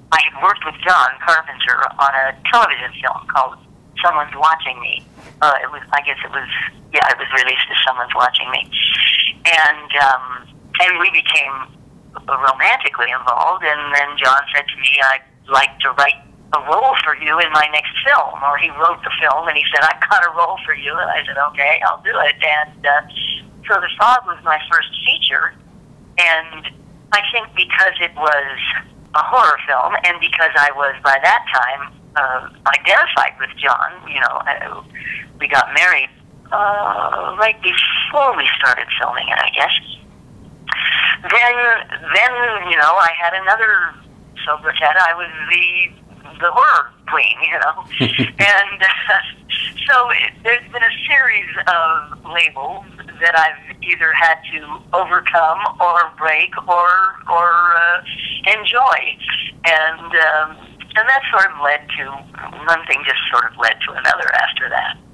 I had worked with John Carpenter on a television film called Someone's Watching Me. It was released as Someone's Watching Me. And we became romantically involved, and then John said to me, I'd like to write a role for you in my next film. Or he wrote the film, and he said, I've got a role for you. And I said, okay, I'll do it. And so The Fog was my first feature, and I think because it was a horror film, and because I was, by that time, identified with John, we got married right before we started filming it, I guess. Then I had another sobriquet. I was the horror queen, and so there's been a series of labels that I've either had to overcome or break or enjoy, and that sort of led to one thing, just sort of led to another after that.